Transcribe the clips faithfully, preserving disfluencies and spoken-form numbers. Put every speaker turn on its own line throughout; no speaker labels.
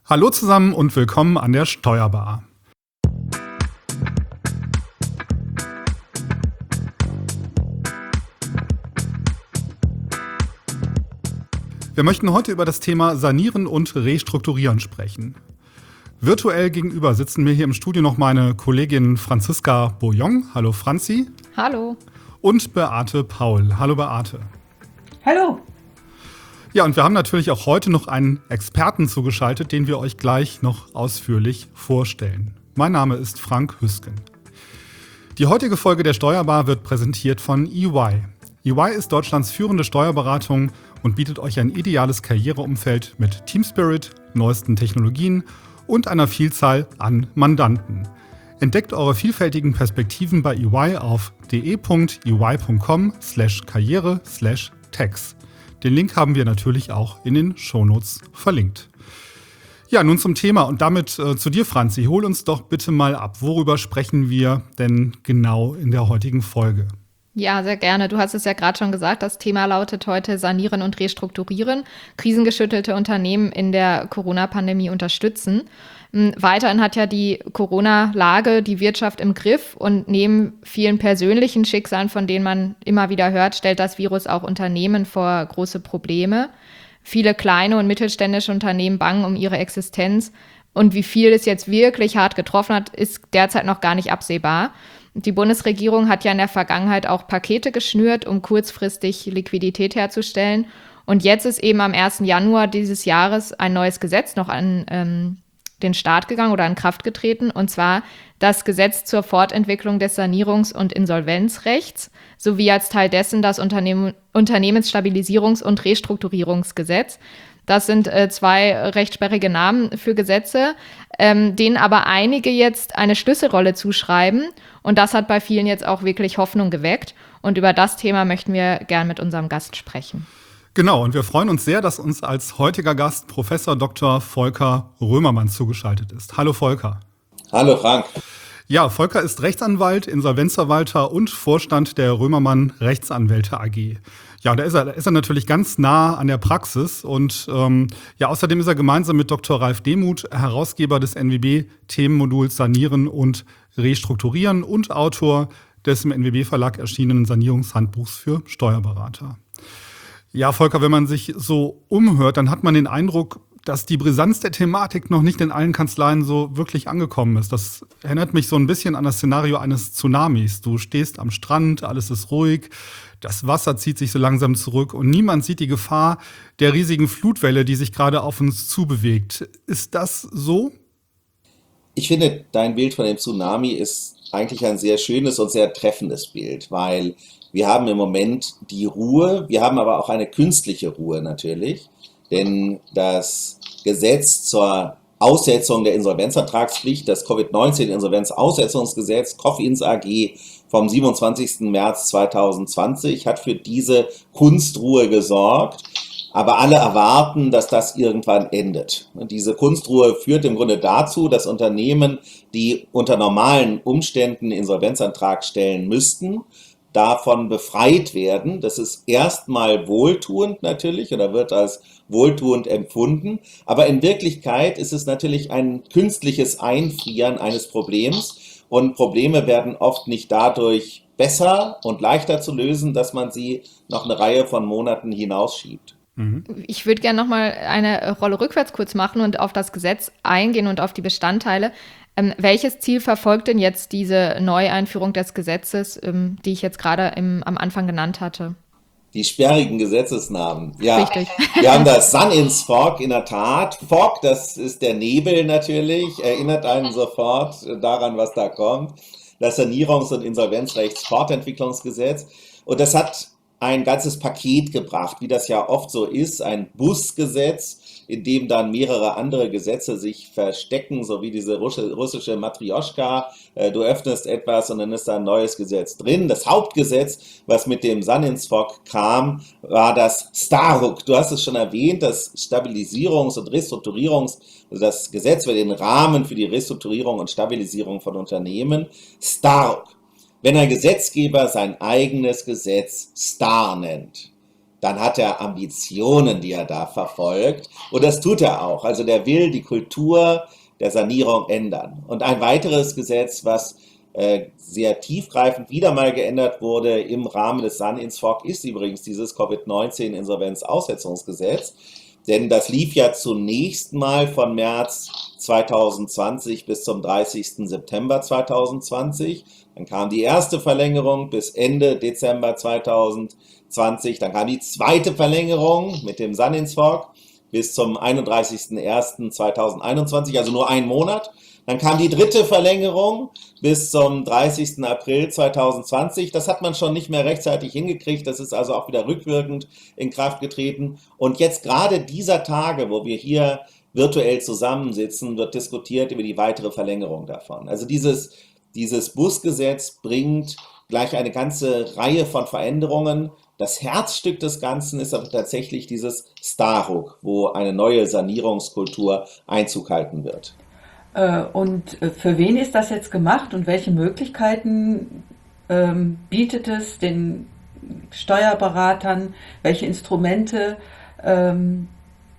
Hallo zusammen und willkommen an der Steuerbar. Wir möchten heute über das Thema Sanieren und Restrukturieren sprechen. Virtuell gegenüber sitzen mir hier im Studio noch meine Kollegin Franziska Bouillon. Hallo Franzi.
Hallo.
Und Beate Paul. Hallo Beate.
Hallo.
Ja, und wir haben natürlich auch heute noch einen Experten zugeschaltet, den wir euch gleich noch ausführlich vorstellen. Mein Name ist Frank Hüsken. Die heutige Folge der Steuerbar wird präsentiert von E Y. E Y ist Deutschlands führende Steuerberatung und bietet euch ein ideales Karriereumfeld mit Teamspirit, neuesten Technologien und einer Vielzahl an Mandanten. Entdeckt eure vielfältigen Perspektiven bei E Y auf de.ey.com slash karriere slash tax. Den Link haben wir natürlich auch in den Shownotes verlinkt. Ja, nun zum Thema und damit äh, zu dir, Franzi. Hol uns doch bitte mal ab. Worüber sprechen wir denn genau in der heutigen Folge?
Ja, sehr gerne. Du hast es ja gerade schon gesagt, das Thema lautet heute Sanieren und Restrukturieren, krisengeschüttelte Unternehmen in der Corona-Pandemie unterstützen. Weiterhin hat ja die Corona-Lage die Wirtschaft im Griff und neben vielen persönlichen Schicksalen, von denen man immer wieder hört, stellt das Virus auch Unternehmen vor große Probleme. Viele kleine und mittelständische Unternehmen bangen um ihre Existenz und wie viel es jetzt wirklich hart getroffen hat, ist derzeit noch gar nicht absehbar. Die Bundesregierung hat ja in der Vergangenheit auch Pakete geschnürt, um kurzfristig Liquidität herzustellen. Und jetzt ist eben am ersten Januar dieses Jahres ein neues Gesetz noch an ähm, den Start gegangen oder in Kraft getreten, und zwar das Gesetz zur Fortentwicklung des Sanierungs- und Insolvenzrechts sowie als Teil dessen das Unternehmen, Unternehmensstabilisierungs- und Restrukturierungsgesetz. Das sind äh, zwei recht sperrige Namen für Gesetze, ähm, denen aber einige jetzt eine Schlüsselrolle zuschreiben. Und das hat bei vielen jetzt auch wirklich Hoffnung geweckt. Und über das Thema möchten wir gern mit unserem Gast sprechen.
Genau, und wir freuen uns sehr, dass uns als heutiger Gast Professor Doktor Volker Römermann zugeschaltet ist. Hallo Volker.
Hallo Frank.
Ja, Volker ist Rechtsanwalt, Insolvenzverwalter und Vorstand der Römermann Rechtsanwälte A G. Ja, und da ist er, da ist er natürlich ganz nah an der Praxis und ähm, ja, außerdem ist er gemeinsam mit Doktor Ralf Demuth Herausgeber des N W B-Themenmoduls Sanieren und Restrukturieren und Autor des im N W B-Verlag erschienenen Sanierungshandbuchs für Steuerberater. Ja, Volker, wenn man sich so umhört, dann hat man den Eindruck, dass die Brisanz der Thematik noch nicht in allen Kanzleien so wirklich angekommen ist. Das erinnert mich so ein bisschen an das Szenario eines Tsunamis. Du stehst am Strand, alles ist ruhig, das Wasser zieht sich so langsam zurück und niemand sieht die Gefahr der riesigen Flutwelle, die sich gerade auf uns zubewegt. Ist das so?
Ich finde, dein Bild von dem Tsunami ist eigentlich ein sehr schönes und sehr treffendes Bild, weil wir haben im Moment die Ruhe, wir haben aber auch eine künstliche Ruhe natürlich, denn das Gesetz zur Aussetzung der Insolvenzvertragspflicht, das Covid neunzehn Insolvenzaussetzungsgesetz, COFINS A G vom siebenundzwanzigsten März zweitausendzwanzig, hat für diese Kunstruhe gesorgt. Aber alle erwarten, dass das irgendwann endet. Und diese Kunstruhe führt im Grunde dazu, dass Unternehmen, die unter normalen Umständen Insolvenzantrag stellen müssten, davon befreit werden. Das ist erstmal wohltuend natürlich oder wird als wohltuend empfunden. Aber in Wirklichkeit ist es natürlich ein künstliches Einfrieren eines Problems. Und Probleme werden oft nicht dadurch besser und leichter zu lösen, dass man sie noch eine Reihe von Monaten hinausschiebt.
Ich würde gerne noch mal eine Rolle rückwärts kurz machen und auf das Gesetz eingehen und auf die Bestandteile. Ähm, welches Ziel verfolgt denn jetzt diese Neueinführung des Gesetzes, ähm, die ich jetzt gerade im, am Anfang genannt hatte?
Die sperrigen Gesetzesnamen. Ja,
Richtig.
Wir haben das Sun ins Fog, in der Tat. Fog, das ist der Nebel natürlich, erinnert einen sofort daran, was da kommt. Das Sanierungs- und Insolvenzrechtsfortentwicklungsgesetz. Und das hat ein ganzes Paket gebracht, wie das ja oft so ist, ein Busgesetz, in dem dann mehrere andere Gesetze sich verstecken, so wie diese russische Matrioschka. Du öffnest etwas und dann ist da ein neues Gesetz drin. Das Hauptgesetz, was mit dem Sun ins Fog kam, war das STARUG. Du hast es schon erwähnt, das Stabilisierungs- und Restrukturierungs- also das Gesetz für den Rahmen für die Restrukturierung und Stabilisierung von Unternehmen, STARUG. Wenn ein Gesetzgeber sein eigenes Gesetz STAR nennt, dann hat er Ambitionen, die er da verfolgt. Und das tut er auch. Also der will die Kultur der Sanierung ändern. Und ein weiteres Gesetz, was äh, sehr tiefgreifend wieder mal geändert wurde im Rahmen des San-Insfog, ist übrigens dieses Covid neunzehn Insolvenzaussetzungsgesetz. Denn das lief ja zunächst mal von März zweitausendzwanzig bis zum dreißigsten September zweitausendzwanzig. Dann kam die erste Verlängerung bis Ende Dezember zweitausendzwanzig. Dann kam die zweite Verlängerung mit dem San-Insfog bis zum einunddreißigsten ersten zweitausendeinundzwanzig, also nur einen Monat. Dann kam die dritte Verlängerung bis zum dreißigsten April zweitausendzwanzig. Das hat man schon nicht mehr rechtzeitig hingekriegt. Das ist also auch wieder rückwirkend in Kraft getreten. Und jetzt gerade dieser Tage, wo wir hier virtuell zusammensitzen, wird diskutiert über die weitere Verlängerung davon. Also dieses, dieses Busgesetz bringt gleich eine ganze Reihe von Veränderungen. Das Herzstück des Ganzen ist aber tatsächlich dieses Staruk, wo eine neue Sanierungskultur Einzug halten wird.
Und für wen ist das jetzt gemacht und welche Möglichkeiten ähm, bietet es den Steuerberatern, welche Instrumente, ähm,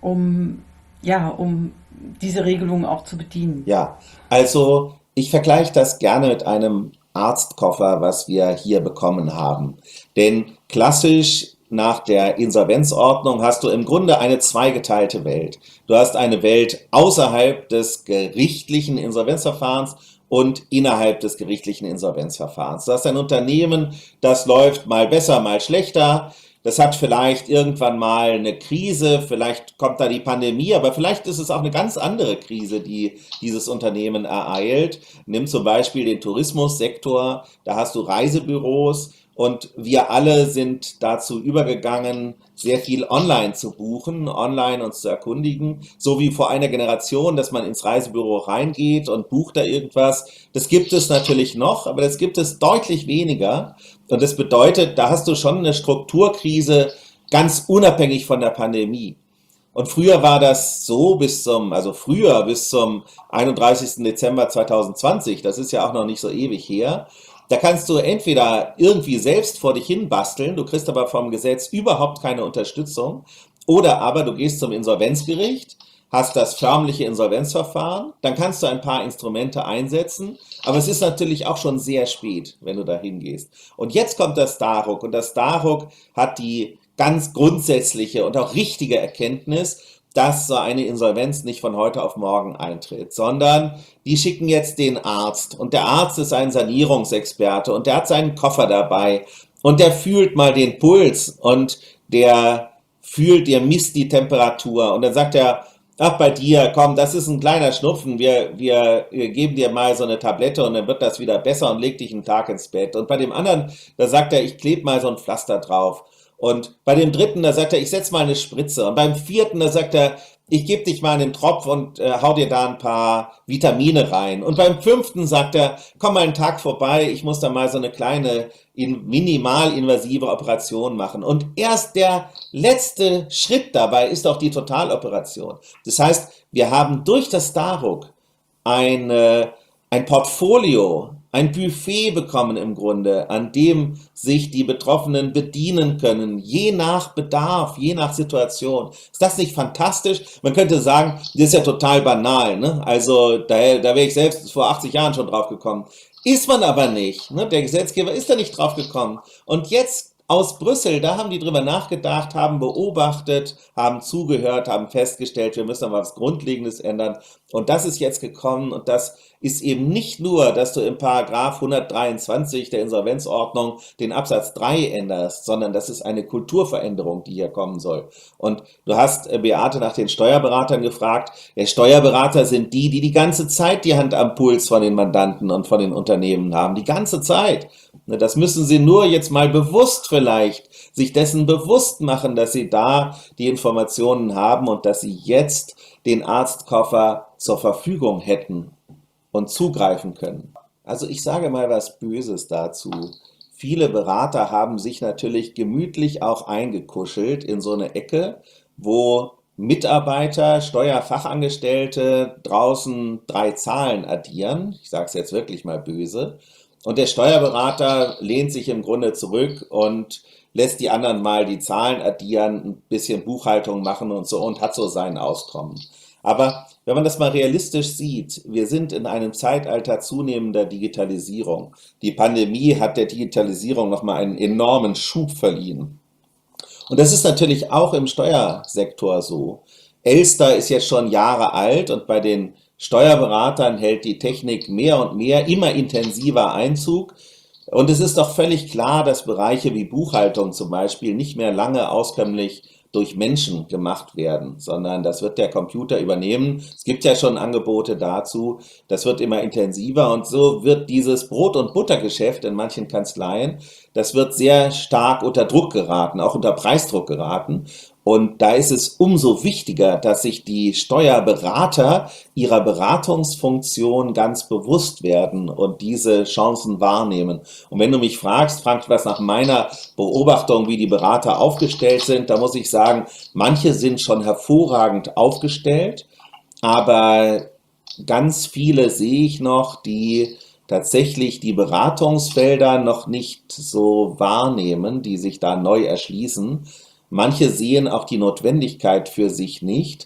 um, ja, um diese Regelungen auch zu bedienen?
Ja, also ich vergleiche das gerne mit einem Arztkoffer, was wir hier bekommen haben. Denn klassisch nach der Insolvenzordnung hast du im Grunde eine zweigeteilte Welt. Du hast eine Welt außerhalb des gerichtlichen Insolvenzverfahrens und innerhalb des gerichtlichen Insolvenzverfahrens. Du hast ein Unternehmen, das läuft mal besser, mal schlechter. Das hat vielleicht irgendwann mal eine Krise, vielleicht kommt da die Pandemie, aber vielleicht ist es auch eine ganz andere Krise, die dieses Unternehmen ereilt. Nimm zum Beispiel den Tourismussektor, da hast du Reisebüros. Und wir alle sind dazu übergegangen, sehr viel online zu buchen, online uns zu erkundigen, so wie vor einer Generation, dass man ins Reisebüro reingeht und bucht da irgendwas. Das gibt es natürlich noch, aber das gibt es deutlich weniger. Und das bedeutet, da hast du schon eine Strukturkrise, ganz unabhängig von der Pandemie. Und früher war das so bis zum, also früher bis zum einunddreißigsten Dezember zweitausendzwanzig, das ist ja auch noch nicht so ewig her. Da kannst du entweder irgendwie selbst vor dich hin basteln, du kriegst aber vom Gesetz überhaupt keine Unterstützung, oder aber du gehst zum Insolvenzgericht, hast das förmliche Insolvenzverfahren, dann kannst du ein paar Instrumente einsetzen, aber es ist natürlich auch schon sehr spät, wenn du da hingehst. Und jetzt kommt das Staruk und das Staruk hat die ganz grundsätzliche und auch richtige Erkenntnis, dass so eine Insolvenz nicht von heute auf morgen eintritt, sondern die schicken jetzt den Arzt und der Arzt ist ein Sanierungsexperte und der hat seinen Koffer dabei und der fühlt mal den Puls und der fühlt, der misst die Temperatur und dann sagt er, ach bei dir, komm, das ist ein kleiner Schnupfen, wir, wir, wir geben dir mal so eine Tablette und dann wird das wieder besser und leg dich einen Tag ins Bett. Und bei dem anderen, da sagt er, ich klebe mal so ein Pflaster drauf. Und bei dem dritten, da sagt er, ich setz mal eine Spritze. Und beim vierten, da sagt er, ich gebe dich mal einen Tropf und äh, hau dir da ein paar Vitamine rein. Und beim fünften sagt er, komm mal einen Tag vorbei, ich muss da mal so eine kleine in, minimalinvasive Operation machen. Und erst der letzte Schritt dabei ist auch die Totaloperation. Das heißt, wir haben durch das Staruk ein, äh, ein Portfolio, ein Buffet bekommen im Grunde, an dem sich die Betroffenen bedienen können, je nach Bedarf, je nach Situation. Ist das nicht fantastisch? Man könnte sagen, das ist ja total banal, ne? Also da, da wäre ich selbst vor achtzig Jahren schon drauf gekommen. Ist man aber nicht, ne? Der Gesetzgeber ist da nicht drauf gekommen. Und jetzt aus Brüssel, da haben die drüber nachgedacht, haben beobachtet, haben zugehört, haben festgestellt, wir müssen aber was Grundlegendes ändern. Und das ist jetzt gekommen und das ist eben nicht nur, dass du im Paragraph hundertdreiundzwanzig der Insolvenzordnung den Absatz drei änderst, sondern das ist eine Kulturveränderung, die hier kommen soll. Und du hast, äh, Beate, nach den Steuerberatern gefragt. Ja, Steuerberater sind die, die die ganze Zeit die Hand am Puls von den Mandanten und von den Unternehmen haben. Die ganze Zeit. Ne, Das müssen sie nur jetzt mal bewusst vielleicht sich dessen bewusst machen, dass sie da die Informationen haben und dass sie jetzt den Arztkoffer zur Verfügung hätten und zugreifen können. Also ich sage mal was Böses dazu. Viele Berater haben sich natürlich gemütlich auch eingekuschelt in so eine Ecke, wo Mitarbeiter, Steuerfachangestellte draußen drei Zahlen addieren. Ich sage es jetzt wirklich mal böse. Und der Steuerberater lehnt sich im Grunde zurück und lässt die anderen mal die Zahlen addieren, ein bisschen Buchhaltung machen und so und hat so sein Auskommen. Aber wenn man das mal realistisch sieht, wir sind in einem Zeitalter zunehmender Digitalisierung. Die Pandemie hat der Digitalisierung nochmal einen enormen Schub verliehen. Und das ist natürlich auch im Steuersektor so. Elster ist jetzt schon Jahre alt und bei den Steuerberatern hält die Technik mehr und mehr, immer intensiver Einzug. Und es ist doch völlig klar, dass Bereiche wie Buchhaltung zum Beispiel nicht mehr lange auskömmlich durch Menschen gemacht werden, sondern das wird der Computer übernehmen. Es gibt ja schon Angebote dazu, das wird immer intensiver und so wird dieses Brot- und Buttergeschäft in manchen Kanzleien, das wird sehr stark unter Druck geraten, auch unter Preisdruck geraten. Und da ist es umso wichtiger, dass sich die Steuerberater ihrer Beratungsfunktion ganz bewusst werden und diese Chancen wahrnehmen. Und wenn du mich fragst, fragst was nach meiner Beobachtung, wie die Berater aufgestellt sind, da muss ich sagen, manche sind schon hervorragend aufgestellt, aber ganz viele sehe ich noch, die tatsächlich die Beratungsfelder noch nicht so wahrnehmen, die sich da neu erschließen. Manche sehen auch die Notwendigkeit für sich nicht,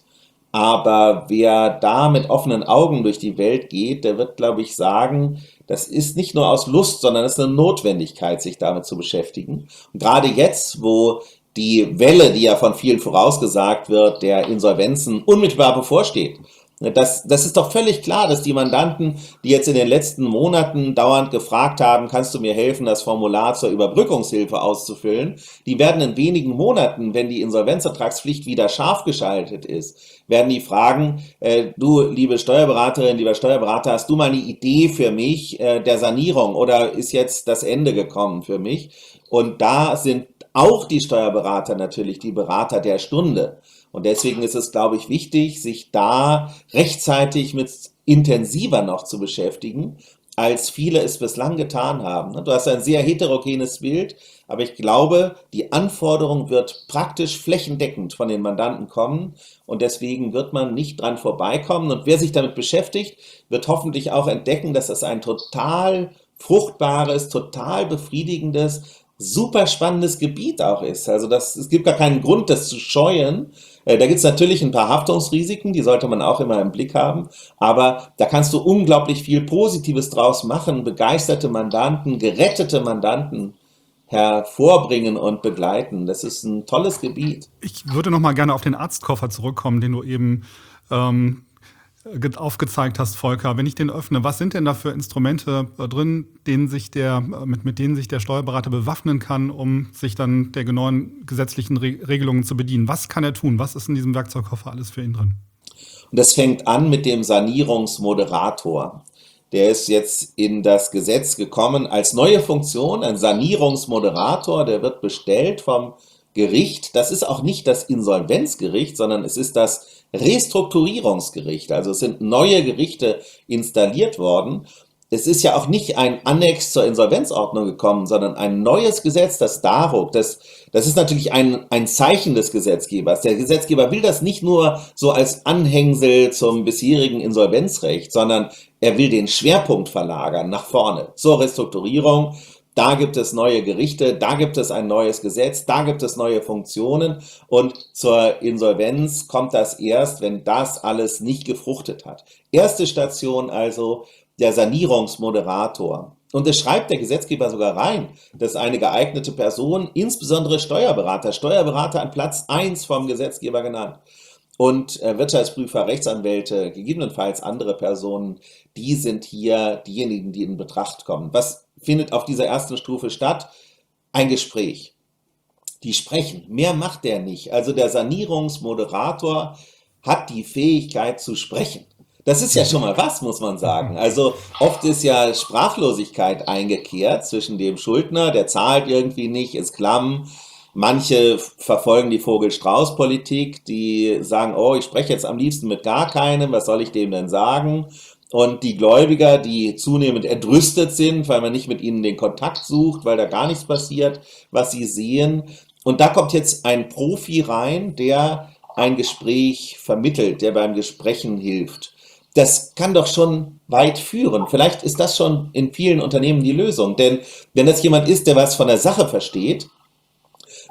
aber wer da mit offenen Augen durch die Welt geht, der wird, glaube ich, sagen, das ist nicht nur aus Lust, sondern es ist eine Notwendigkeit, sich damit zu beschäftigen. Und gerade jetzt, wo die Welle, die ja von vielen vorausgesagt wird, der Insolvenzen unmittelbar bevorsteht, Das, das ist doch völlig klar, dass die Mandanten, die jetzt in den letzten Monaten dauernd gefragt haben, kannst du mir helfen, das Formular zur Überbrückungshilfe auszufüllen, die werden in wenigen Monaten, wenn die Insolvenzertragspflicht wieder scharf geschaltet ist, werden die fragen, äh, du, liebe Steuerberaterin, lieber Steuerberater, hast du mal eine Idee für mich äh, der Sanierung oder ist jetzt das Ende gekommen für mich? Und da sind auch die Steuerberater natürlich die Berater der Stunde. Und deswegen ist es, glaube ich, wichtig, sich da rechtzeitig mit intensiver noch zu beschäftigen, als viele es bislang getan haben. Du hast ein sehr heterogenes Bild, aber ich glaube, die Anforderung wird praktisch flächendeckend von den Mandanten kommen und deswegen wird man nicht dran vorbeikommen. Und wer sich damit beschäftigt, wird hoffentlich auch entdecken, dass das ein total fruchtbares, total befriedigendes, super spannendes Gebiet auch ist. Also das, es gibt gar keinen Grund, das zu scheuen. Äh, Da gibt es natürlich ein paar Haftungsrisiken, die sollte man auch immer im Blick haben, aber da kannst du unglaublich viel Positives draus machen, begeisterte Mandanten, gerettete Mandanten hervorbringen und begleiten. Das ist ein tolles Gebiet.
Ich würde noch mal gerne auf den Arztkoffer zurückkommen, den du eben ähm, ge- aufgezeigt hast, Volker. Wenn ich den öffne, was sind denn da für Instrumente äh, drin, denen sich der, äh, mit, mit denen sich der Steuerberater bewaffnen kann, um sich dann der neuen gesetzlichen Re Regelungen zu bedienen? Was kann er tun? Was ist in diesem Werkzeugkoffer alles für ihn drin?
Und das fängt an mit dem Sanierungsmoderator. Der ist jetzt in das Gesetz gekommen als neue Funktion, ein Sanierungsmoderator, der wird bestellt vom Gericht. Das ist auch nicht das Insolvenzgericht, sondern es ist das Restrukturierungsgericht. Also es sind neue Gerichte installiert worden. Es ist ja auch nicht ein Annex zur Insolvenzordnung gekommen, sondern ein neues Gesetz, das D A R U G. Das, das ist natürlich ein, ein Zeichen des Gesetzgebers. Der Gesetzgeber will das nicht nur so als Anhängsel zum bisherigen Insolvenzrecht, sondern er will den Schwerpunkt verlagern nach vorne zur Restrukturierung. Da gibt es neue Gerichte, da gibt es ein neues Gesetz, da gibt es neue Funktionen und zur Insolvenz kommt das erst, wenn das alles nicht gefruchtet hat. Erste Station also der Sanierungsmoderator. Und es schreibt der Gesetzgeber sogar rein, dass eine geeignete Person, insbesondere Steuerberater, Steuerberater an Platz eins vom Gesetzgeber genannt, und äh, Wirtschaftsprüfer, Rechtsanwälte, gegebenenfalls andere Personen, die sind hier diejenigen, die in Betracht kommen. Was findet auf dieser ersten Stufe statt? Ein Gespräch. Die sprechen. Mehr macht der nicht. Also der Sanierungsmoderator hat die Fähigkeit zu sprechen. Das ist ja schon mal was, muss man sagen. Also oft ist ja Sprachlosigkeit eingekehrt zwischen dem Schuldner, der zahlt irgendwie nicht, ist klamm. Manche verfolgen die Vogel-Strauß-Politik, die sagen, oh, ich spreche jetzt am liebsten mit gar keinem, was soll ich dem denn sagen? Und die Gläubiger, die zunehmend entrüstet sind, weil man nicht mit ihnen den Kontakt sucht, weil da gar nichts passiert, was sie sehen. Und da kommt jetzt ein Profi rein, der ein Gespräch vermittelt, der beim Gesprächen hilft. Das kann doch schon weit führen. Vielleicht ist das schon in vielen Unternehmen die Lösung. Denn wenn das jemand ist, der was von der Sache versteht,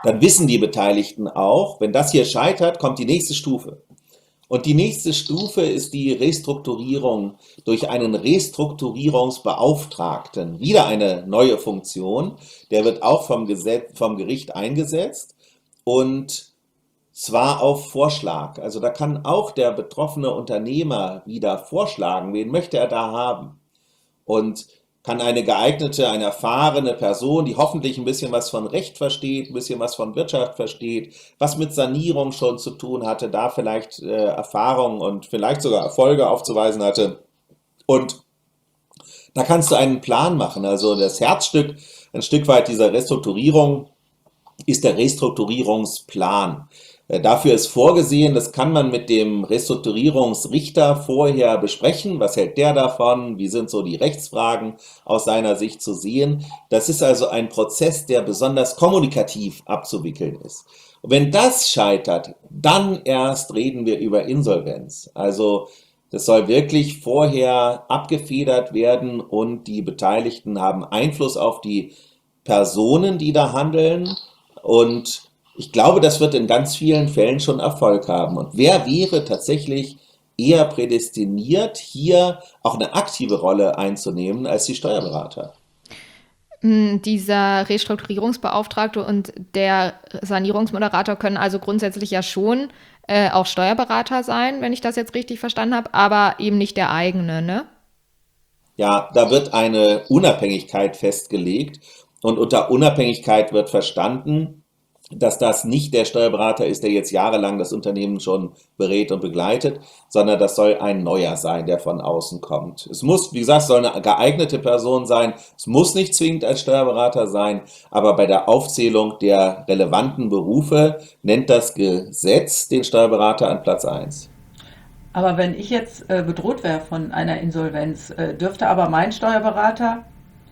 dann wissen die Beteiligten auch, wenn das hier scheitert, kommt die nächste Stufe. Und die nächste Stufe ist die Restrukturierung durch einen Restrukturierungsbeauftragten. Wieder eine neue Funktion. Der wird auch vom Gesetz, vom Gericht eingesetzt und zwar auf Vorschlag. Also da kann auch der betroffene Unternehmer wieder vorschlagen, wen möchte er da haben. Und kann eine geeignete, eine erfahrene Person, die hoffentlich ein bisschen was von Recht versteht, ein bisschen was von Wirtschaft versteht, was mit Sanierung schon zu tun hatte, da vielleicht äh, Erfahrung und vielleicht sogar Erfolge aufzuweisen hatte. Und da kannst du einen Plan machen. Also das Herzstück, ein Stück weit dieser Restrukturierung, ist der Restrukturierungsplan. Äh, Dafür ist vorgesehen, das kann man mit dem Restrukturierungsrichter vorher besprechen. Was hält der davon? Wie sind so die Rechtsfragen aus seiner Sicht zu sehen? Das ist also ein Prozess, der besonders kommunikativ abzuwickeln ist. Und wenn das scheitert, dann erst reden wir über Insolvenz. Also das soll wirklich vorher abgefedert werden und die Beteiligten haben Einfluss auf die Personen, die da handeln. Und ich glaube, das wird in ganz vielen Fällen schon Erfolg haben. Und wer wäre tatsächlich eher prädestiniert, hier auch eine aktive Rolle einzunehmen als die Steuerberater?
Mm, Dieser Restrukturierungsbeauftragte und der Sanierungsmoderator können also grundsätzlich ja schon äh, auch Steuerberater sein, wenn ich das jetzt richtig verstanden habe, aber eben nicht der eigene, ne?
Ja, da wird eine Unabhängigkeit festgelegt und unter Unabhängigkeit wird verstanden, dass das nicht der Steuerberater ist, der jetzt jahrelang das Unternehmen schon berät und begleitet, sondern das soll ein neuer sein, der von außen kommt. Es muss, wie gesagt, soll eine geeignete Person sein. Es muss nicht zwingend als Steuerberater sein, aber bei der Aufzählung der relevanten Berufe nennt das Gesetz den Steuerberater an Platz eins.
Aber wenn ich jetzt äh, bedroht wäre von einer Insolvenz, äh, dürfte aber mein Steuerberater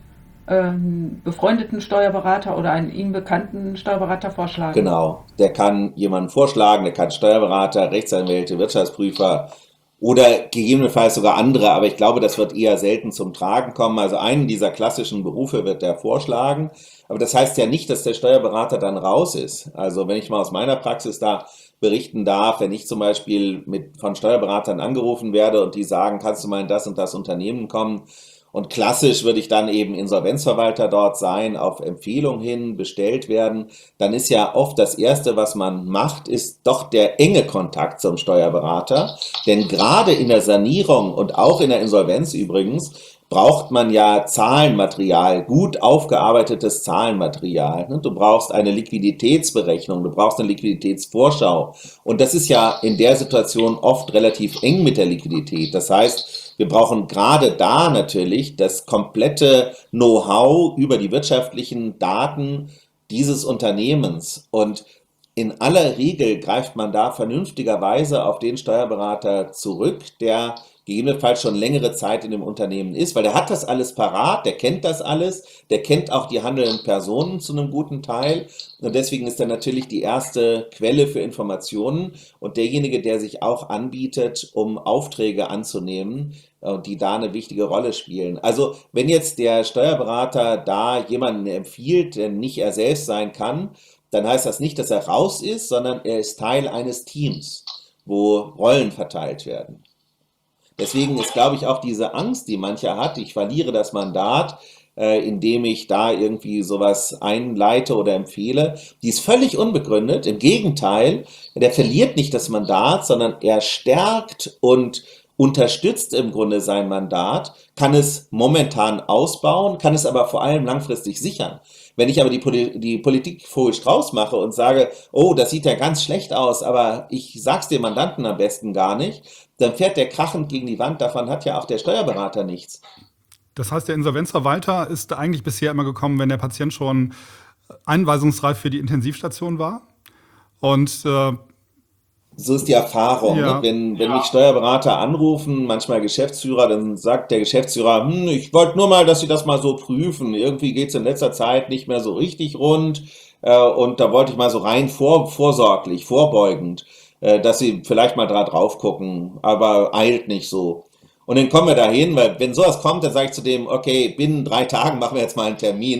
ähm, befreundeten Steuerberater oder einen ihm bekannten Steuerberater vorschlagen.
Genau, der kann jemanden vorschlagen, der kann Steuerberater, Rechtsanwälte, Wirtschaftsprüfer oder gegebenenfalls sogar andere, aber ich glaube, das wird eher selten zum Tragen kommen. Also einen dieser klassischen Berufe wird der vorschlagen, aber das heißt ja nicht, dass der Steuerberater dann raus ist. Also wenn ich mal aus meiner Praxis da berichten darf, wenn ich zum Beispiel mit, von Steuerberatern angerufen werde und die sagen, kannst du mal in das und das Unternehmen kommen, und klassisch würde ich dann eben Insolvenzverwalter dort sein, auf Empfehlung hin bestellt werden. Dann ist ja oft das Erste, was man macht, ist doch der enge Kontakt zum Steuerberater. Denn gerade in der Sanierung und auch in der Insolvenz übrigens braucht man ja Zahlenmaterial, gut aufgearbeitetes Zahlenmaterial. Ne? Du brauchst eine Liquiditätsberechnung, du brauchst eine Liquiditätsvorschau. Und das ist ja in der Situation oft relativ eng mit der Liquidität. Das heißt, wir brauchen gerade da natürlich das komplette Know-how über die wirtschaftlichen Daten dieses Unternehmens. Und in aller Regel greift man da vernünftigerweise auf den Steuerberater zurück, der gegebenenfalls schon längere Zeit in dem Unternehmen ist, weil der hat das alles parat, der kennt das alles, der kennt auch die handelnden Personen zu einem guten Teil und deswegen ist er natürlich die erste Quelle für Informationen und derjenige, der sich auch anbietet, um Aufträge anzunehmen, äh, die da eine wichtige Rolle spielen. Also wenn jetzt der Steuerberater da jemanden empfiehlt, der nicht er selbst sein kann, dann heißt das nicht, dass er raus ist, sondern er ist Teil eines Teams, wo Rollen verteilt werden. Deswegen ist, glaube ich, auch diese Angst, die mancher hat, ich verliere das Mandat, äh, indem ich da irgendwie sowas einleite oder empfehle, die ist völlig unbegründet. Im Gegenteil, der verliert nicht das Mandat, sondern er stärkt und unterstützt im Grunde sein Mandat, kann es momentan ausbauen, kann es aber vor allem langfristig sichern. Wenn ich aber die, Poli die Politik Vogel Strauß mache und sage, oh, das sieht ja ganz schlecht aus, aber ich sag's dem Mandanten am besten gar nicht, dann fährt der krachend gegen die Wand, davon hat ja auch der Steuerberater nichts.
Das heißt, der Insolvenzverwalter ist eigentlich bisher immer gekommen, wenn der Patient schon einweisungsreif für die Intensivstation war. Und äh,
So ist die Erfahrung.
ja,
Ne? Wenn, wenn mich Steuerberater anrufen, manchmal Geschäftsführer, dann sagt der Geschäftsführer, hm, ich wollte nur mal, dass Sie das mal so prüfen. Irgendwie geht es in letzter Zeit nicht mehr so richtig rund. Äh, und da wollte ich mal so rein vor, vorsorglich, vorbeugend, äh, dass Sie vielleicht mal da drauf gucken, aber eilt nicht so. Und dann kommen wir dahin, weil wenn sowas kommt, dann sage ich zu dem, okay, binnen drei Tagen machen wir jetzt mal einen Termin.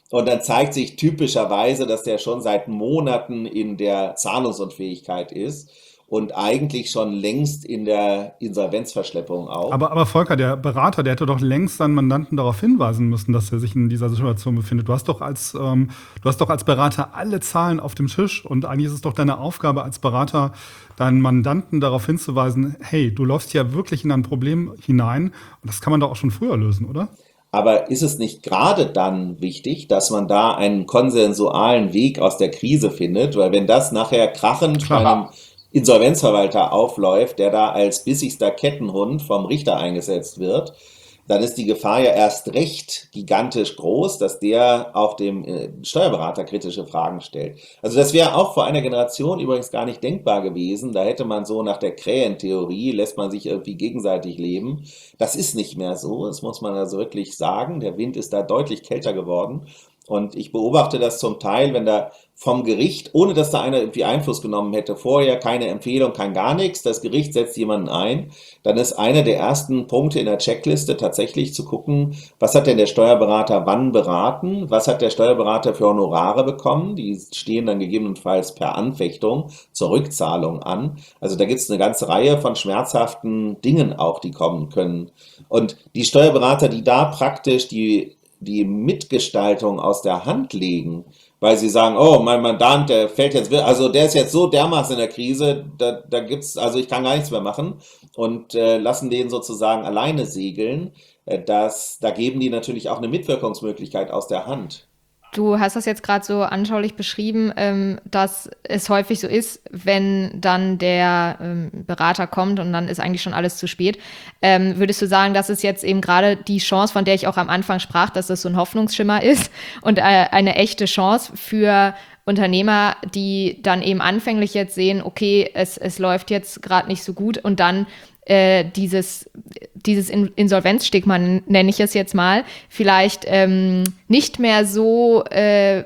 Und dann zeigt sich typischerweise, dass der schon seit Monaten in der Zahlungsunfähigkeit ist und eigentlich schon längst in der Insolvenzverschleppung auch.
Aber, aber Volker, der Berater, der hätte doch längst seinen Mandanten darauf hinweisen müssen, dass er sich in dieser Situation befindet. Du hast doch als, ähm, du hast doch als Berater alle Zahlen auf dem Tisch und eigentlich ist es doch deine Aufgabe als Berater, deinen Mandanten darauf hinzuweisen, hey, du läufst hier wirklich in ein Problem hinein und das kann man doch auch schon früher lösen, oder?
Aber ist es nicht gerade dann wichtig, dass man da einen konsensualen Weg aus der Krise findet? Weil wenn das nachher krachend bei einem Insolvenzverwalter aufläuft, der da als bissigster Kettenhund vom Richter eingesetzt wird, dann ist die Gefahr ja erst recht gigantisch groß, dass der auch dem äh, Steuerberater kritische Fragen stellt. Also das wäre auch vor einer Generation übrigens gar nicht denkbar gewesen. Da hätte man so nach der Krähentheorie, lässt man sich irgendwie gegenseitig leben. Das ist nicht mehr so, das muss man also wirklich sagen. Der Wind ist da deutlich kälter geworden. Und ich beobachte das zum Teil, wenn da vom Gericht, ohne dass da einer irgendwie Einfluss genommen hätte, vorher keine Empfehlung, kein gar nichts, das Gericht setzt jemanden ein, dann ist einer der ersten Punkte in der Checkliste tatsächlich zu gucken, was hat denn der Steuerberater wann beraten, was hat der Steuerberater für Honorare bekommen, die stehen dann gegebenenfalls per Anfechtung zur Rückzahlung an. Also da gibt es eine ganze Reihe von schmerzhaften Dingen auch, die kommen können. Und die Steuerberater, die da praktisch die die Mitgestaltung aus der Hand legen, weil sie sagen, oh, mein Mandant, der fällt jetzt, also der ist jetzt so dermaßen in der Krise, da, da gibt's, also ich kann gar nichts mehr machen und äh, lassen den sozusagen alleine segeln, äh, das, da geben die natürlich auch eine Mitwirkungsmöglichkeit aus der Hand.
Du hast das jetzt gerade so anschaulich beschrieben, ähm, dass es häufig so ist, wenn dann der ähm, Berater kommt und dann ist eigentlich schon alles zu spät. Ähm, würdest du sagen, dass es jetzt eben gerade die Chance, von der ich auch am Anfang sprach, dass das so ein Hoffnungsschimmer ist und äh, eine echte Chance für Unternehmer, die dann eben anfänglich jetzt sehen, okay, es, es läuft jetzt gerade nicht so gut und dann äh, dieses, dieses Insolvenzstigma, nenne ich es jetzt mal, vielleicht ähm, nicht mehr so äh,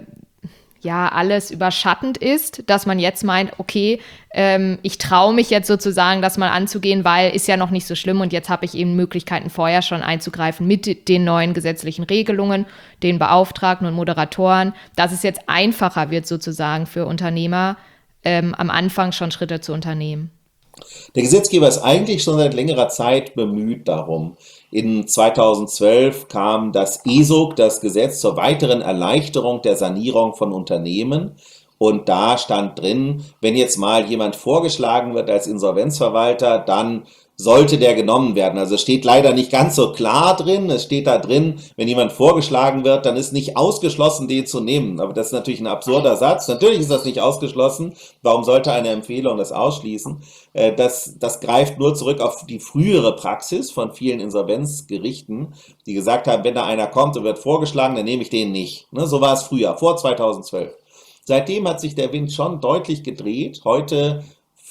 ja alles überschattend ist, dass man jetzt meint, okay, ähm, ich traue mich jetzt sozusagen, das mal anzugehen, weil ist ja noch nicht so schlimm und jetzt habe ich eben Möglichkeiten vorher schon einzugreifen mit den neuen gesetzlichen Regelungen, den Beauftragten und Moderatoren, dass es jetzt einfacher wird sozusagen für Unternehmer, ähm, am Anfang schon Schritte zu unternehmen.
Der Gesetzgeber ist eigentlich schon seit längerer Zeit bemüht darum. In zweitausendzwölf kam das E S O G, das Gesetz zur weiteren Erleichterung der Sanierung von Unternehmen. Und da stand drin, wenn jetzt mal jemand vorgeschlagen wird als Insolvenzverwalter, dann sollte der genommen werden. Also es steht leider nicht ganz so klar drin. Es steht da drin, wenn jemand vorgeschlagen wird, dann ist nicht ausgeschlossen, den zu nehmen. Aber das ist natürlich ein absurder Satz. Natürlich ist das nicht ausgeschlossen. Warum sollte eine Empfehlung das ausschließen? Das, das greift nur zurück auf die frühere Praxis von vielen Insolvenzgerichten, die gesagt haben, wenn da einer kommt und wird vorgeschlagen, dann nehme ich den nicht. So war es früher, vor zweitausendzwölf. Seitdem hat sich der Wind schon deutlich gedreht. Heute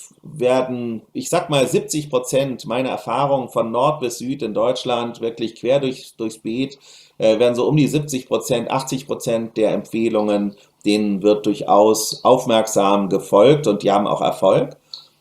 werden, ich sag mal, siebzig Prozent meiner Erfahrungen von Nord bis Süd in Deutschland, wirklich quer durch, durchs Beet, äh, werden so um die siebzig Prozent, achtzig Prozent der Empfehlungen, denen wird durchaus aufmerksam gefolgt und die haben auch Erfolg.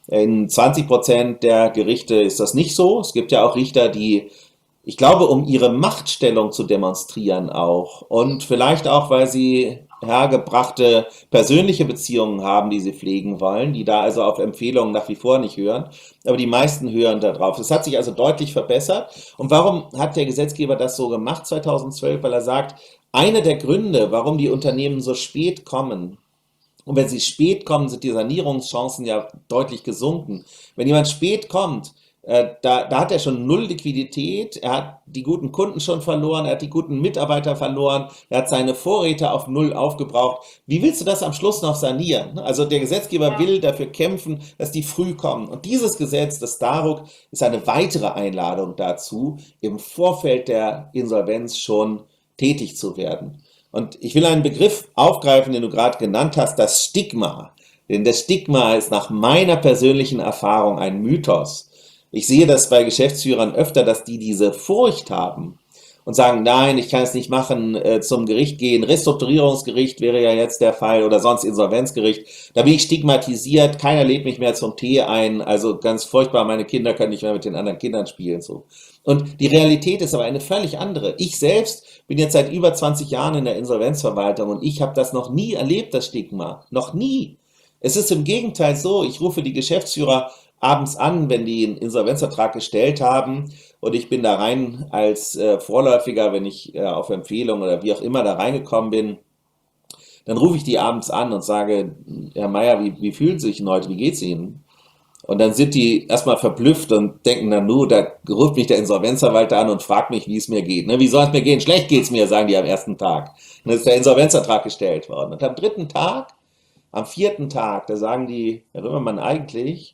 In zwanzig Prozent der Gerichte ist das nicht so. Es gibt ja auch Richter, die, ich glaube, um ihre Machtstellung zu demonstrieren auch und vielleicht auch, weil sie hergebrachte persönliche Beziehungen haben, die sie pflegen wollen, die da also auf Empfehlungen nach wie vor nicht hören, aber die meisten hören da drauf. Es hat sich also deutlich verbessert. Und warum hat der Gesetzgeber das so gemacht zweitausendzwölf? Weil er sagt, einer der Gründe, warum die Unternehmen so spät kommen, und wenn sie spät kommen, sind die Sanierungschancen ja deutlich gesunken. Wenn jemand spät kommt, äh, da, da hat er schon null Liquidität, er hat die guten Kunden schon verloren, er hat die guten Mitarbeiter verloren, er hat seine Vorräte auf null aufgebraucht. Wie willst du das am Schluss noch sanieren? Also der Gesetzgeber will dafür kämpfen, dass die früh kommen. Und dieses Gesetz, das DARUG, ist eine weitere Einladung dazu, im Vorfeld der Insolvenz schon tätig zu werden. Und ich will einen Begriff aufgreifen, den du gerade genannt hast, das Stigma. Denn das Stigma ist nach meiner persönlichen Erfahrung ein Mythos. Ich sehe das bei Geschäftsführern öfter, dass die diese Furcht haben. und sagen, nein, ich kann es nicht machen, äh, zum Gericht gehen. Restrukturierungsgericht wäre ja jetzt der Fall oder sonst Insolvenzgericht. Da bin ich stigmatisiert, keiner lädt mich mehr zum Tee ein. Also ganz furchtbar, meine Kinder können nicht mehr mit den anderen Kindern spielen. So. Und die Realität ist aber eine völlig andere. Ich selbst bin jetzt seit über zwanzig Jahren in der Insolvenzverwaltung und ich habe das noch nie erlebt, das Stigma. Noch nie. Es ist im Gegenteil so, ich rufe die Geschäftsführer abends an, wenn die einen Insolvenzvertrag gestellt haben und ich bin da rein als äh, Vorläufiger, wenn ich äh, auf Empfehlung oder wie auch immer da reingekommen bin, dann rufe ich die abends an und sage, Herr Meier, wie, wie fühlen Sie sich denn heute, wie geht's Ihnen? Und dann sind die erstmal verblüfft und denken dann nur, da ruft mich der Insolvenzverwalter an und fragt mich, wie es mir geht. Ne, wie soll es mir gehen? Schlecht geht's mir, sagen die am ersten Tag. Und dann ist der Insolvenzvertrag gestellt worden. Und am dritten Tag, am vierten Tag, da sagen die, Herr Römermann, eigentlich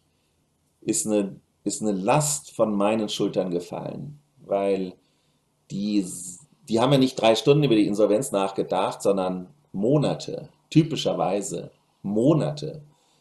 ist eine, ist eine Last von meinen Schultern gefallen, weil die, die haben ja nicht drei Stunden über die Insolvenz nachgedacht, sondern Monate, typischerweise Monate.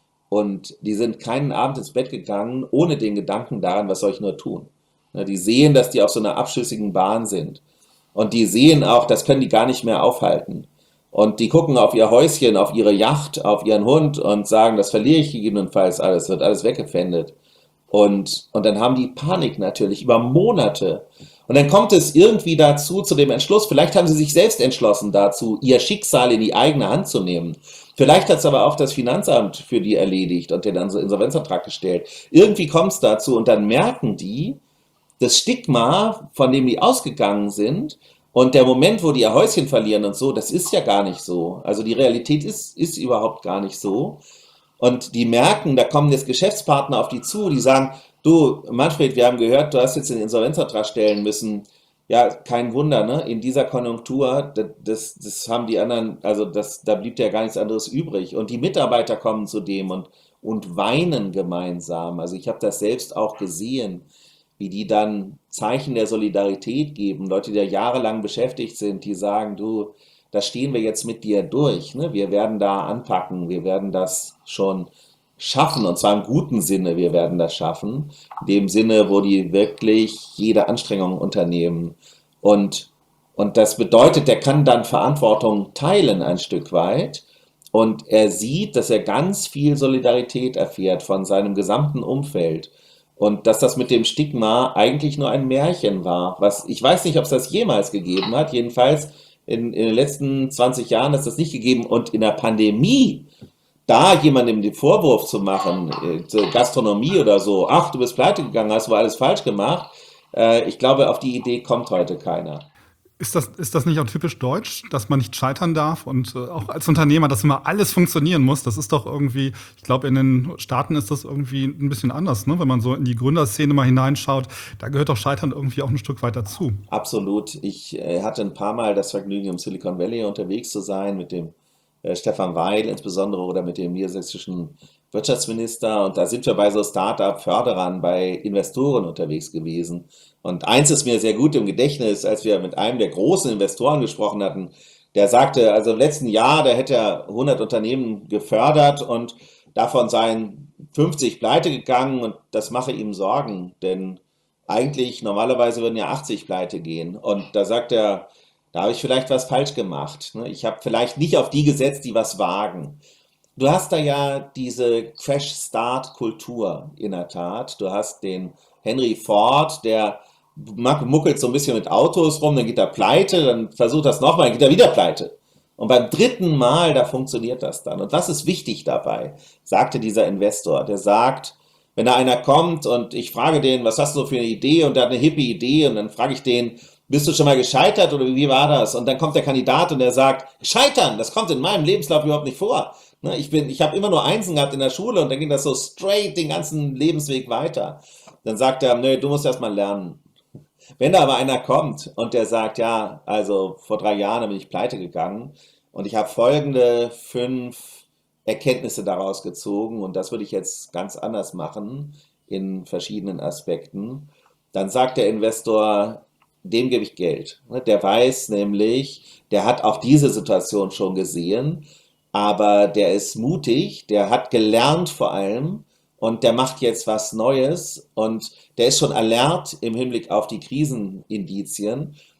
Und die sind keinen Abend ins Bett gegangen, ohne den Gedanken daran, was soll ich nur tun. Ne, Die sehen, dass die auf so einer abschüssigen Bahn sind. Und die sehen auch, das können die gar nicht mehr aufhalten. Und die gucken auf ihr Häuschen, auf ihre Yacht, auf ihren Hund und sagen, das verliere ich gegebenenfalls alles, wird alles weggepfändet. Und, und dann haben die Panik natürlich über Monate. Und dann kommt es irgendwie dazu, zu dem Entschluss, vielleicht haben sie sich selbst entschlossen dazu, ihr Schicksal in die eigene Hand zu nehmen. Vielleicht hat es aber auch das Finanzamt für die erledigt und den Insolvenzantrag gestellt. Irgendwie kommt es dazu und dann merken die, das Stigma, von dem die ausgegangen sind und der Moment, wo die ihr Häuschen verlieren und so, das ist ja gar nicht so. Also die Realität ist, ist überhaupt gar nicht so. Und die merken, da kommen jetzt Geschäftspartner auf die zu, die sagen, du Manfred, wir haben gehört, du hast jetzt den Insolvenzantrag stellen müssen. Ja, kein Wunder, ne? In dieser Konjunktur, da- das, das haben die anderen, also das, da blieb ja gar nichts anderes übrig. Und die Mitarbeiter kommen zu dem und, und weinen gemeinsam. Also ich habe das selbst auch gesehen, wie die dann Zeichen der Solidarität geben. Leute, die da jahrelang beschäftigt sind, die sagen, du, da stehen wir jetzt mit dir durch, ne? Wir werden da anpacken, wir werden das schon schaffen, und zwar im guten Sinne, wir werden das schaffen, in dem Sinne, wo die wirklich jede Anstrengung unternehmen. Und, und das bedeutet, der kann dann Verantwortung teilen ein Stück weit und er sieht, dass er ganz viel Solidarität erfährt von seinem gesamten Umfeld. Und dass das mit dem Stigma eigentlich nur ein Märchen war. Was, ich weiß nicht, ob es das jemals gegeben hat. Jedenfalls in, in den letzten zwanzig Jahren ist das nicht gegeben. Und in der Pandemie, da jemandem den Vorwurf zu machen, äh, zur Gastronomie oder so, ach, du bist pleite gegangen, hast du alles falsch gemacht, äh, ich glaube, auf die Idee kommt heute keiner.
Ist das, ist das nicht auch typisch deutsch, dass man nicht scheitern darf und äh, auch als Unternehmer, dass immer alles funktionieren muss? Das ist doch irgendwie, ich glaube, in den Staaten ist das irgendwie ein bisschen anders, ne? Wenn man so in die Gründerszene mal hineinschaut, da gehört doch Scheitern irgendwie auch ein Stück weit dazu.
Absolut. Ich äh, hatte ein paar Mal das Vergnügen, im Silicon Valley unterwegs zu sein, mit dem äh, Stefan Weil insbesondere oder mit dem niedersächsischen Wirtschaftsminister. Und da sind wir bei so Start-up-Förderern, bei Investoren unterwegs gewesen. Und eins ist mir sehr gut im Gedächtnis, als wir mit einem der großen Investoren gesprochen hatten, der sagte, also im letzten Jahr, da hätte er hundert Unternehmen gefördert und davon seien fünfzig pleite gegangen und das mache ihm Sorgen, denn eigentlich normalerweise würden ja achtzig pleite gehen. Und da sagt er, da habe ich vielleicht was falsch gemacht. Ne? Ich habe vielleicht nicht auf die gesetzt, die was wagen. Du hast da ja diese Crash-Start-Kultur in der Tat. Du hast den Henry Ford, der mack- muckelt so ein bisschen mit Autos rum, dann geht er pleite, dann versucht das nochmal, dann geht er wieder pleite. Und beim dritten Mal, da funktioniert das dann. Und was ist wichtig dabei, sagte dieser Investor. Der sagt, wenn da einer kommt und ich frage den, was hast du so für eine Idee? Und der hat eine hippe Idee und dann frage ich den, bist du schon mal gescheitert oder wie war das? Und dann kommt der Kandidat und der sagt, scheitern, das kommt in meinem Lebenslauf überhaupt nicht vor. Ne, Ich bin, ich habe immer nur Einsen gehabt in der Schule und dann ging das so straight den ganzen Lebensweg weiter. Dann sagt er, nö, du musst erst mal lernen. Wenn da aber einer kommt und der sagt, ja, also vor drei Jahren bin ich pleite gegangen und ich habe folgende fünf Erkenntnisse daraus gezogen und das würde ich jetzt ganz anders machen in verschiedenen Aspekten, dann sagt der Investor, dem gebe ich Geld. Ne, Der weiß nämlich, der hat auch diese Situation schon gesehen, aber der ist mutig, der hat gelernt vor allem und der macht jetzt was Neues und der ist schon alert im Hinblick auf die Krisenindizien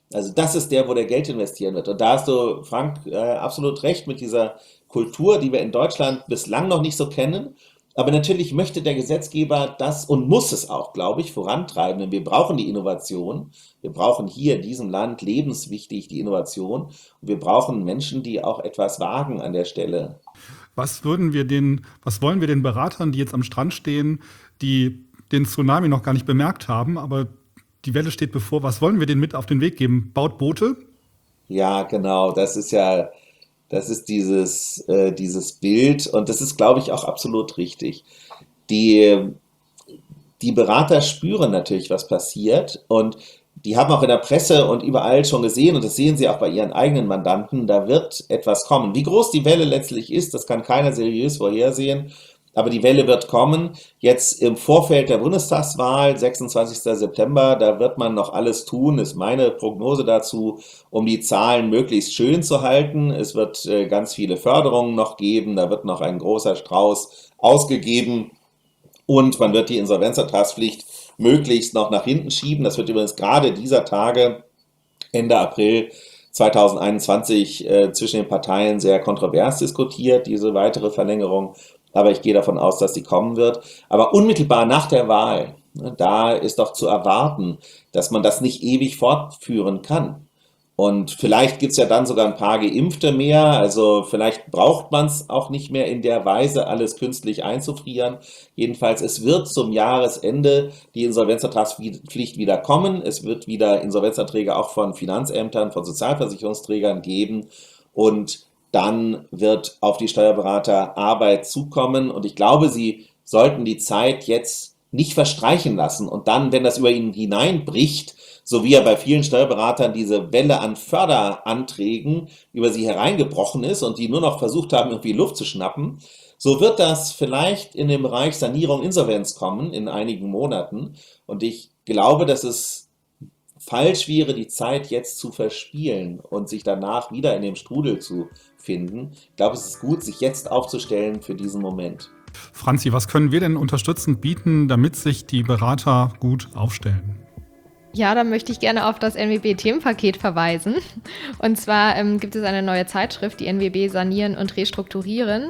Also das ist der, wo der Geld investieren wird. Und da hast du, Frank, äh, absolut recht mit dieser Kultur, die wir in Deutschland bislang noch nicht so kennen. Aber natürlich möchte der Gesetzgeber das und muss es auch, glaube ich, vorantreiben. Denn wir brauchen die Innovation. Wir brauchen hier in diesem Land lebenswichtig die Innovation. Und wir brauchen Menschen, die auch etwas wagen an der Stelle.
Was würden wir den, was wollen wir den Beratern, die jetzt am Strand stehen, die den Tsunami noch gar nicht bemerkt haben, aber die Welle steht bevor, was wollen wir denen mit auf den Weg geben? Baut Boote?
Ja, genau. Das ist ja, das ist dieses, äh, dieses Bild und das ist, glaube ich, auch absolut richtig. Die, die Berater spüren natürlich, was passiert und die haben auch in der Presse und überall schon gesehen, und das sehen sie auch bei ihren eigenen Mandanten, da wird etwas kommen. Wie groß die Welle letztlich ist, das kann keiner seriös vorhersehen. Aber die Welle wird kommen. Jetzt im Vorfeld der Bundestagswahl, sechsundzwanzigsten September, da wird man noch alles tun, ist meine Prognose dazu, um die Zahlen möglichst schön zu halten. Es wird äh, ganz viele Förderungen noch geben, da wird noch ein großer Strauß ausgegeben und man wird die Insolvenzertragspflicht möglichst noch nach hinten schieben. Das wird übrigens gerade dieser Tage, Ende April zweitausendeinundzwanzig, äh, zwischen den Parteien sehr kontrovers diskutiert, diese weitere Verlängerung. Aber ich gehe davon aus, dass sie kommen wird. Aber unmittelbar nach der Wahl, ne, da ist doch zu erwarten, dass man das nicht ewig fortführen kann. Und vielleicht gibt es ja dann sogar ein paar Geimpfte mehr. Also vielleicht braucht man es auch nicht mehr in der Weise, alles künstlich einzufrieren. Jedenfalls, es wird zum Jahresende die Insolvenzertragspflicht wieder kommen. Es wird wieder Insolvenzanträge auch von Finanzämtern, von Sozialversicherungsträgern geben. Und dann wird auf die Steuerberater Arbeit zukommen. Und ich glaube, sie sollten die Zeit jetzt nicht verstreichen lassen. Und dann, wenn das über ihnen hineinbricht, so wie ja bei vielen Steuerberatern diese Welle an Förderanträgen über sie hereingebrochen ist und die nur noch versucht haben, irgendwie Luft zu schnappen, so wird das vielleicht in den Bereich Sanierung, Insolvenz kommen in einigen Monaten. Und ich glaube, dass es falsch wäre, die Zeit jetzt zu verspielen und sich danach wieder in dem Strudel zu finden. Ich glaube, es ist gut, sich jetzt aufzustellen für diesen Moment.
Franzi, was können wir denn unterstützend bieten, damit sich die Berater gut aufstellen?
Ja, da möchte ich gerne auf das N W B-Themenpaket verweisen. Und zwar ähm, gibt es eine neue Zeitschrift, die N W B Sanieren und Restrukturieren.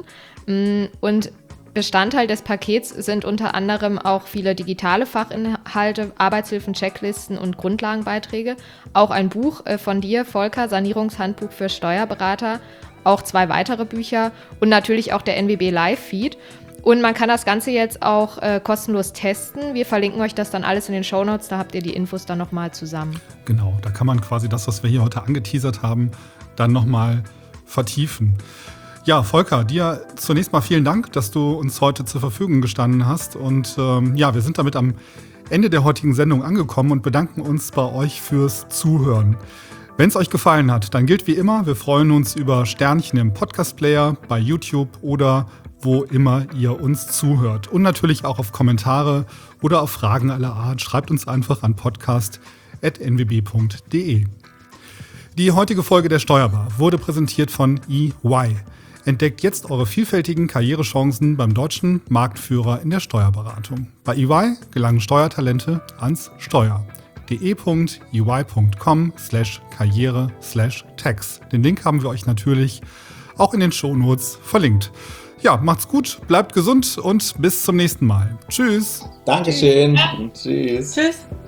Und Bestandteil des Pakets sind unter anderem auch viele digitale Fachinhalte, Arbeitshilfen, Checklisten und Grundlagenbeiträge. Auch ein Buch äh, von dir, Volker, Sanierungshandbuch für Steuerberater. Auch zwei weitere Bücher und natürlich auch der N W B Live-Feed. Und man kann das Ganze jetzt auch äh, kostenlos testen. Wir verlinken euch das dann alles in den Shownotes, da habt ihr die Infos dann nochmal zusammen.
Genau, da kann man quasi das, was wir hier heute angeteasert haben, dann nochmal vertiefen. Ja, Volker, dir zunächst mal vielen Dank, dass du uns heute zur Verfügung gestanden hast. Und ähm, ja, wir sind damit am Ende der heutigen Sendung angekommen und bedanken uns bei euch fürs Zuhören. Wenn es euch gefallen hat, dann gilt wie immer, wir freuen uns über Sternchen im Podcast-Player, bei YouTube oder wo immer ihr uns zuhört. Und natürlich auch auf Kommentare oder auf Fragen aller Art. Schreibt uns einfach an podcast at n w b punkt d e. Die heutige Folge der Steuerbar wurde präsentiert von E Y. Entdeckt jetzt eure vielfältigen Karrierechancen beim deutschen Marktführer in der Steuerberatung. Bei E Y gelangen Steuertalente ans Steuer. d e punkt e y punkt com slash karriere slash tax. Den Link haben wir euch natürlich auch in den Shownotes verlinkt. Ja, macht's gut, bleibt gesund und bis zum nächsten Mal. Tschüss.
Dankeschön. Tschüss.
Tschüss.